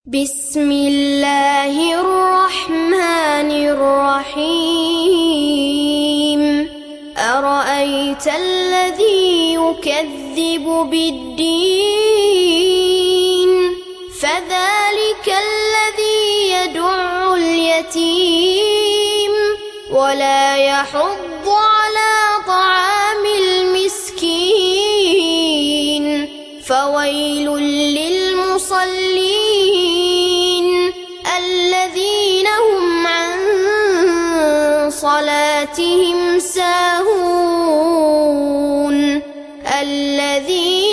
بسم الله الرحمن الرحيم أرأيت الذي يكذب بالدين فذلك الذي يدع اليتيم ولا يحض على طعام المسكين فويل للمصلين الذين هم عن صلاتهم ساهون